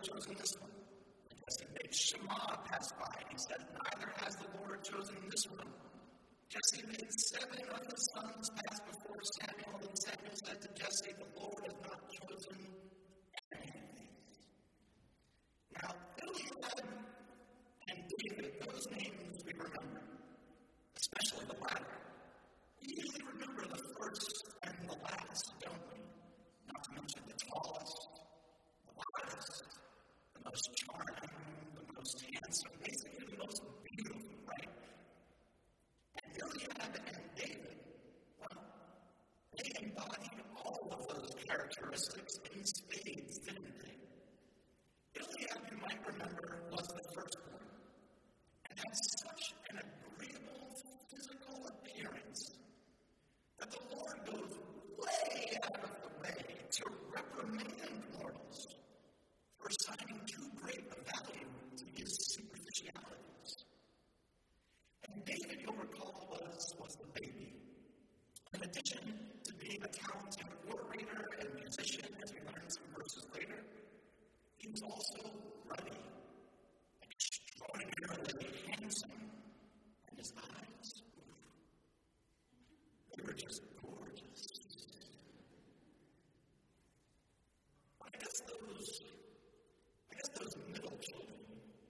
Lord chosen this one? I guess he made Shammah pass by, and he said, neither has the Lord chosen this one. Jesse made 7 of his sons pass before Samuel, and Samuel said to Jesse, the Lord has not chosen any of these. Now, Eliab and David, those names we remember, especially the latter. We usually remember the first and the last, don't we? Not to mention the tallest, the loudest, the most charming, the most handsome, basically the most beautiful, right? And Eliab and David, well, they embodied all of those characteristics in spades, didn't they? Eliab, you might remember, was the firstborn, and had such an agreeable physical appearance that the Lord goes way out of the way to reprimand mortals for assigning too great a value to his superficialities. And David, you'll recall, was the baby. In addition to being a talented orator and musician, as we learn some verses later, he was also ruddy, extraordinarily handsome, and his eyes, they were just gorgeous. I guess those middle children,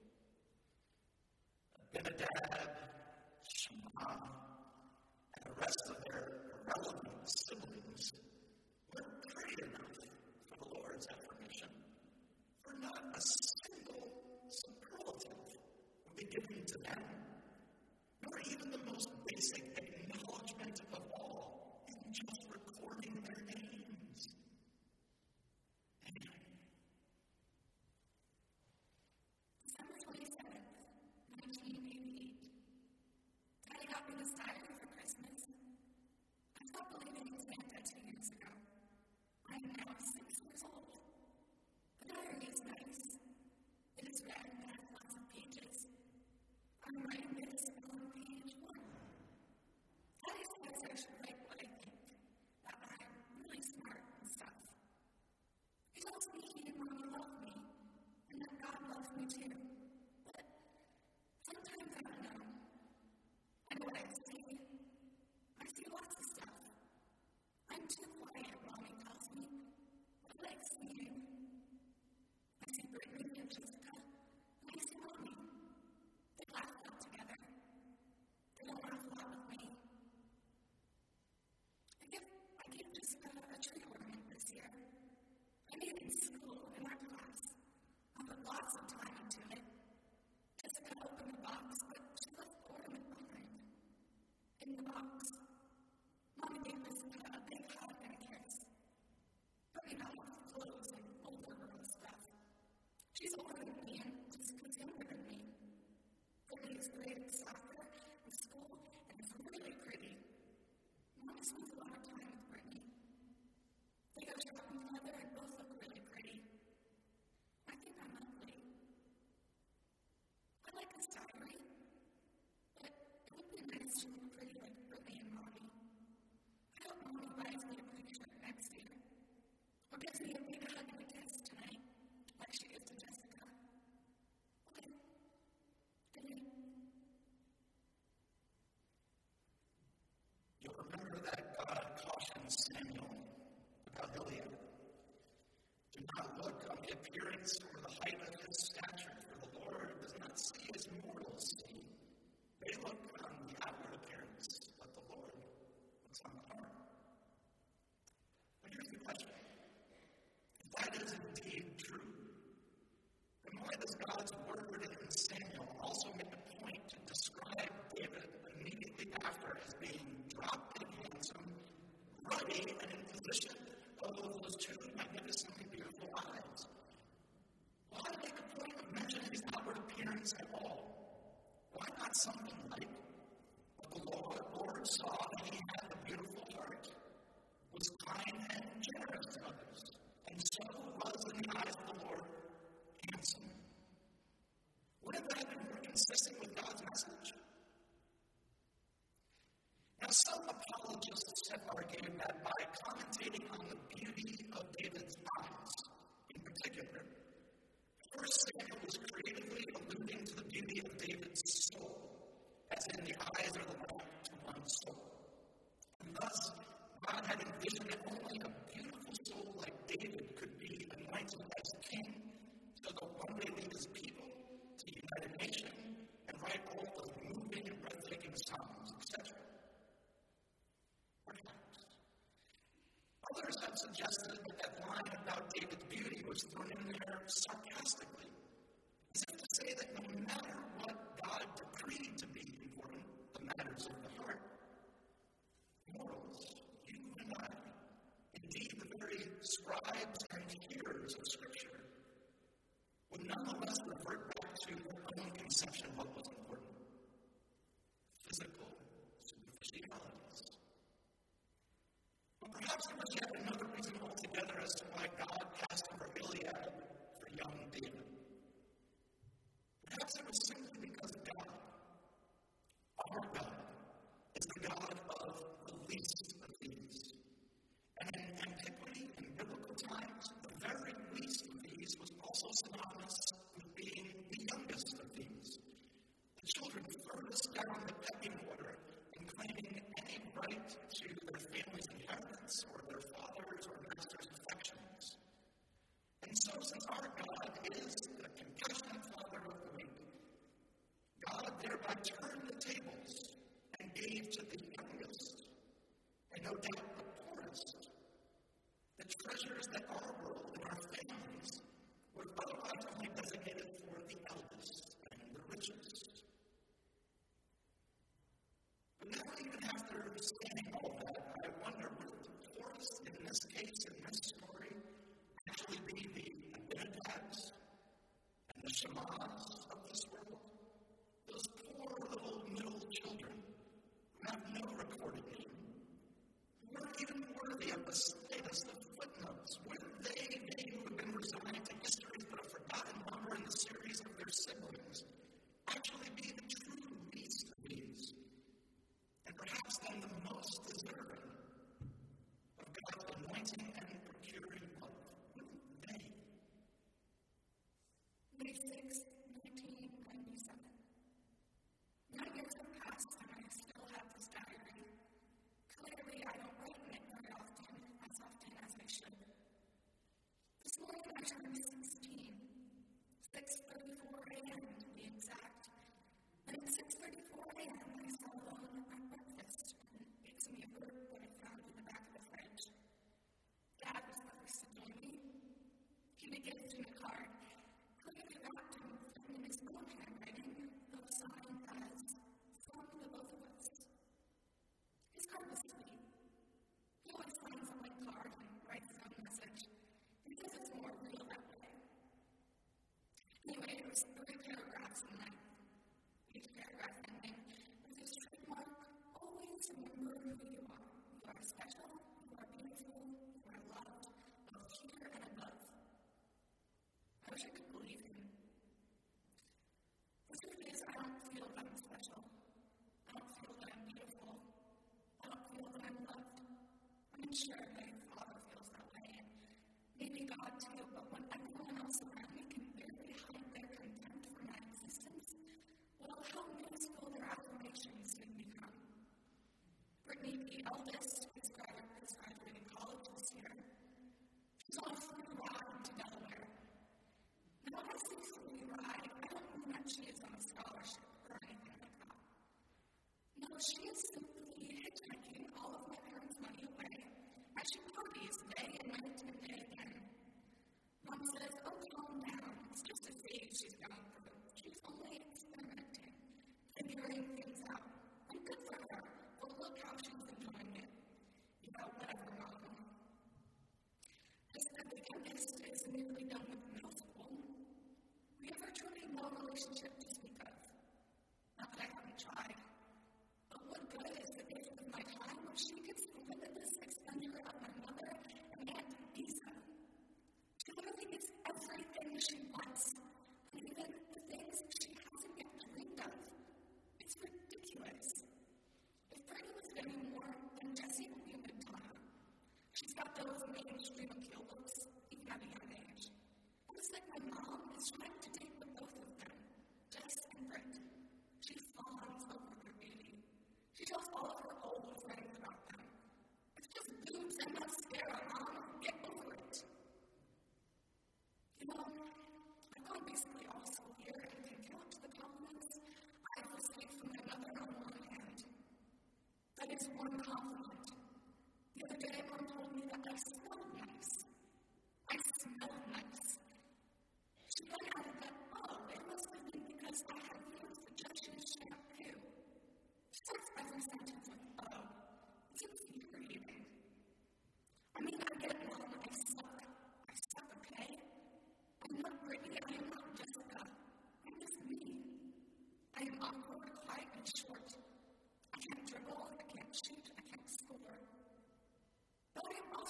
Abinadab, Shammah, and the rest of their irrelevant siblings, weren't pretty enough for the Lord's affirmation. For not a single superlative would be given to them, nor even the most basic acknowledgement of all in just recording their names. Anyway. December 27th, 1988. Daddy got me this diary for Christmas. I stopped believing in Santa 2 years ago. I am now 6 years old. The diary is nice. It is red and has lots of pages. I'm writing this on page 1. Daddy says I should write what I think, that I'm really smart and stuff. He tells me he and Mommy love me, and that God loves me too. But sometimes I don't know. I know what I see. I see lots of stuff. I'm too quiet, Mommy tells me. I like seeing. I see Brittany and Jessica, and I see Mommy. They laugh out together. They don't laugh a lot with me. I gave Jessica a tree ornament this year. I made it in school, in our class. I put lots of time into it. Jessica opened the box, but she left the ornament behind. In the box, Mommy gave Jessica a big hug and a kiss. But we got lots of clothes and older girl stuff. She's older than me, and Jessica's younger than me. Brittany is great at soccer and school, and is really pretty. Mommy spends a lot of time with Brittany. They go shopping together and both look really pretty. I think I'm ugly. I like this diary, but it would be nice to look pretty like Brittany and Mommy. I hope Mommy buys me a picture next year, or gives me a big hug and a kiss tonight, like she gives to Jessica. Okay. Good night. You'll remember that God cautioned Samuel about Eliab. Do not look on the appearance or the height of his stature, for the Lord does not see as mortals see. They look on the outward appearance, but the Lord looks on the heart. But here's the question. If that is indeed true, then why does God's word in Samuel also make a point to describe David immediately after as being drop-dead handsome, ruddy, and in possession of those two magnificently beautiful eyes? Why make a point of mentioning his outward appearance at all? Why not something like, but the Lord saw that he had a beautiful heart, was kind and generous to others, and so was in the eyes of the Lord handsome? Wouldn't that have been more consistent with God's message? Now, some apologists have argued that by commentating on the beauty of David's eyes, in particular, vision that only a beautiful soul like David could be anointed as king, so that one day lead his people to the United Nation and write all those moving and breathtaking songs, etc. Perhaps. Others have suggested that that line about David's beauty was thrown in there sarcastically, as if to say that no matter what God decreed to be important, the matters of the heart, morals, you and I, indeed the very scribes and hearers of Scripture, would nonetheless revert back to their own conception of what was important: physical superficialities. But perhaps there was yet another reason altogether as to why God passed over Gilead for young David. Perhaps it was simply because God, our God, is the God of the least of these. And in antiquity, in biblical times, the very least of these was also synonymous with being the youngest of these. The children furthest down the pecking order in claiming any right to their family's inheritance or their father's or master's affections. And so, since our God is the compassionate Father of the weak, God thereby turned the tables and gave to the youngest, and no doubt the poorest, the treasures that our world and our families would have otherwise only designated for the eldest and the richest. But now, even after saying all that, I wonder, would the poorest in this case, in this story, actually be the Abinadabs and the Shammahs of this world? Those poor little middle children who have no recorded name, who weren't even worthy of the slightest of footnotes. Wouldn't they who have been resigned to history but a forgotten number in the series of their siblings, actually be the true least of these, and perhaps then the most deserving of God's anointing and procuring love? Wouldn't they? May 6, 1997. 9 years have passed and I still have this diary. Clearly, I don't write in it very often, as often as I should. This morning I turned 16, 6:34 a.m. to be exact. And at 6:34 a.m. I sat alone at breakfast and ate some yogurt that I found in the back of the fridge. Dad was the first to join me. He begins in a card, clearly wrapped in his own handwriting, though signed as "From the Both of Us." His card was sweet. He always signs a blank card and writes his own message. He says it's more real that way. Anyway, it was 3 paragraphs in length. Each paragraph ending with his trademark: always remember who you are. You are special, you are beautiful, you are loved, both here and above. I wish I could believe him. The truth is, I don't feel that I'm special. I don't feel that I'm beautiful. I don't feel that I'm loved. I mean, sure, my father feels that way, and maybe God too, but when everyone else around me can barely hide their contempt for my existence, well, how minuscule their affirmations soon become. Brittany, the eldest, is graduating college this year. She's on a free ride to Delaware. Now, when I say free ride, I don't mean that she is on a scholarship or anything like that. No, she is simply hitchhiking all of my parents' money away as she parties day and night and day again. Mom says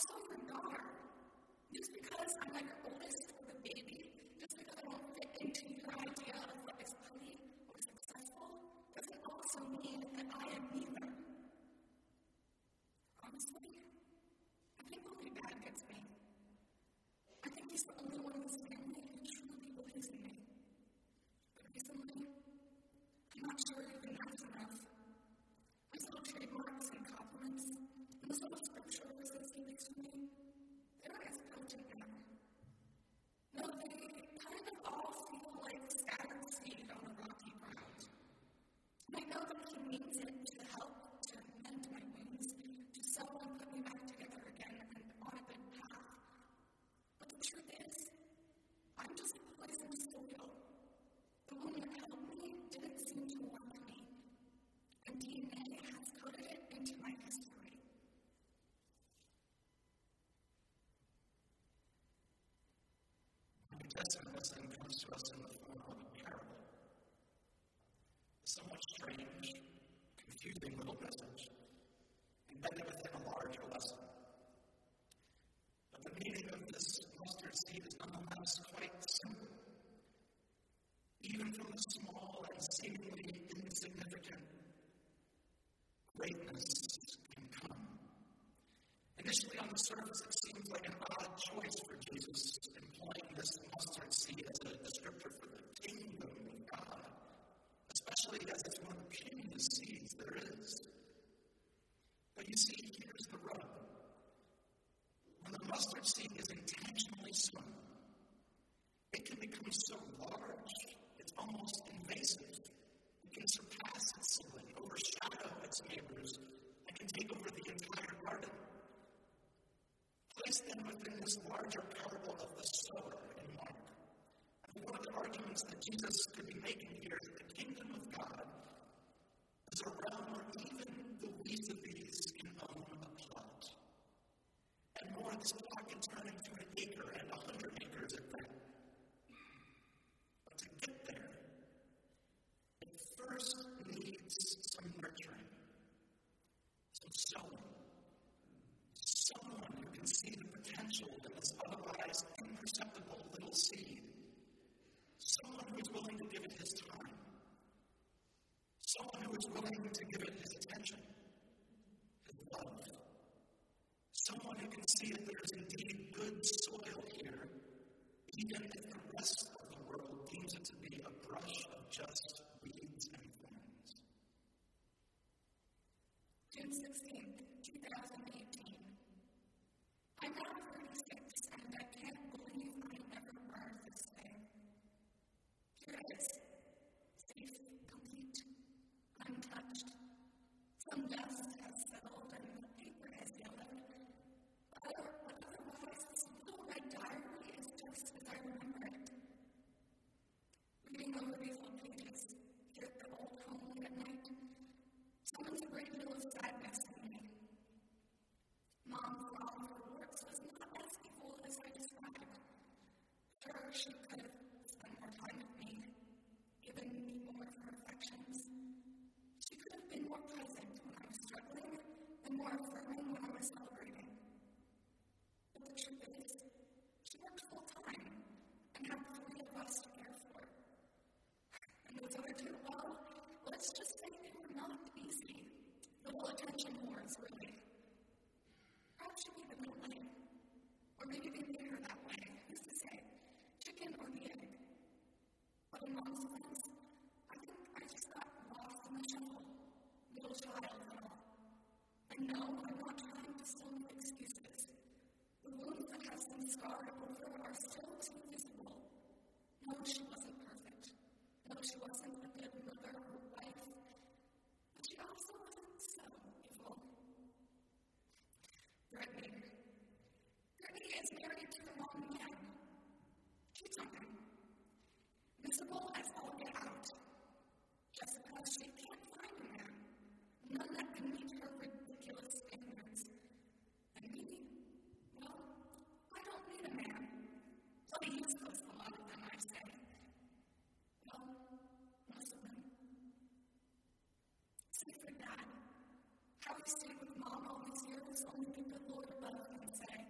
also your daughter. Just because I'm not your oldest or the baby, just because I don't fit into your idea of what is pretty or successful, doesn't also mean that I am neither. Honestly, I think only Dad gets me. I think he's the only one in this family who truly believes in me. But recently, I'm not sure even that's enough. Those little trademarks and compliments, and those little scripture verses he makes for me, they're as potent now. No, they kind of all feel like scattered seed on a rocky ground. And I know that he means it to help to mend my wounds, to sew and put me back together again and on a good path. But the truth is, I'm just poisoned soil. The one that helped me didn't seem to work me, and DNA has coded it into my history. The New Testament lesson comes to us in the form of a parable. A somewhat strange, confusing little message, embedded within a larger lesson. But the meaning of this mustard seed is nonetheless quite simple. Even from the small and seemingly insignificant, greatness can come. Initially, on the surface, it seems like an odd choice for Jesus, employing this mustard seed as a descriptor for the kingdom of God, especially as it's one of the purest seeds there is. But you see, here's the rub. When the mustard seed is intentionally sown, it can become so large, it's almost invasive. It can surpass its sibling, overshadow its neighbors, and can take over the entire garden. Place them within this larger parable of the sower in Mark. And one of the arguments that Jesus could be making here is that the kingdom of God is a realm where even the least of these can own a plot. And more, this plot can turn into an acre and 100 acres at that. But to get there, it first needs some nurturing, some sowing. Someone who can see the potential in this otherwise imperceptible little seed. Someone who is willing to give it his time. Someone who is willing to give it his attention, his love. Someone who can see that there is indeed good soil here, even if the rest of the world deems it to be a brush of just weeds and thorns. June 16th, 2018. I'm now 36, and I can't believe I never learned this thing. Here it is, safe, complete, untouched. Some dust has settled and the paper has yellowed. But otherwise, this little red diary is just as I remember it. Reading over these old pages, here at the old home late at night, summons a great deal of sadness in me. Mom, for all of her works, was not as evil as I described. Sure, she could have spent more time with me, given me more of her affections. She could have been more present when I was struggling, and more affirming when I was celebrating. But the truth is, she worked full-time, and had 3 of us to care for. And those other 2, well, let's just say they were not easy. Little attention whores, really. Perhaps she made them that way. Or maybe they made her that way. Who's to say? Chicken or the egg? But in Mom's defense, I think I just got lost in the shuffle. Little child and all. I know I'm not trying to still make excuses. The wounds that have been scarred over are still too visible. No, she wasn't perfect. No, she wasn't a good mother or wife. But she also wasn't so evil. Brittany is married to the wrong man. She's something. Visible as all get out. Just because she can't find a man. None that can meet her ridiculous standards. And me? Well, I don't need a man. Bloody useless, a lot of them, I say. Well, most of them. Save for Dad. How he stayed with Mom all these years, only the good Lord above can say.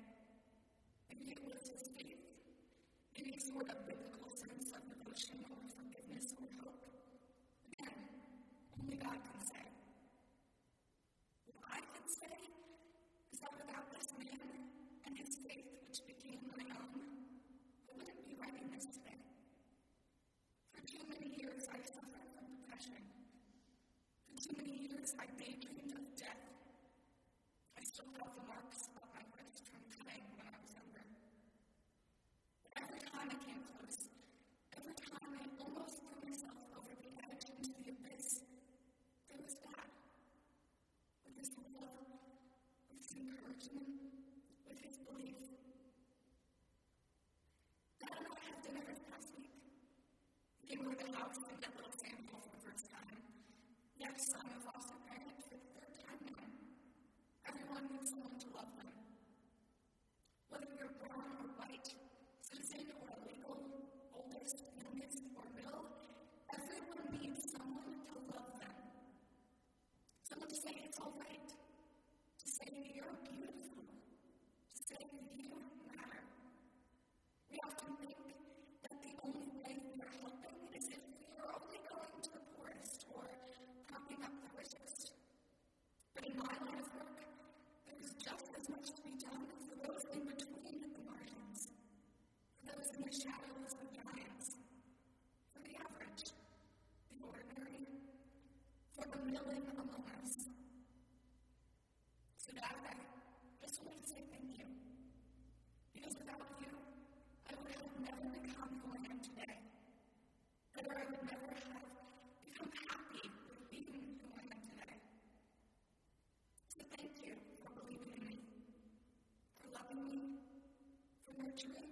or a biblical sense of devotion or forgiveness or hope? Again, only God can say. What I can say is that without this man and his faith, which became my own, I wouldn't be writing this today. For too many years, I suffered from depression. For too many years, I daydreamed of death. I still have the marks of my wrist from cutting when I was younger. But every time I came close, every time I almost threw myself over the edge into the abyss, there was God. With his love, with his encouragement, with his belief. Dad and I had dinner this past week. He came over the house and met little Samuel for the first time. Yes, I'm a foster parent for the third time now. Everyone needs someone to love them. Whether you're brown or white, citizen or illegal, oldest, youngest, or middle, everyone needs someone to love them. Someone to say it's all right. To say you're beautiful. To say you matter. We often think that the only way we are helping is if we are only going to the poorest or propping up the richest. But in my line of work, there is just as much to be done for those in between the margins, for those in the shadows of giants, for the average, the ordinary, for the million among us. So Dad, I just want to say thank you. Because without you, I would have never become who I am today. Or I would never have become happy with being who I am today. So thank you for believing in me, for loving me, for nurturing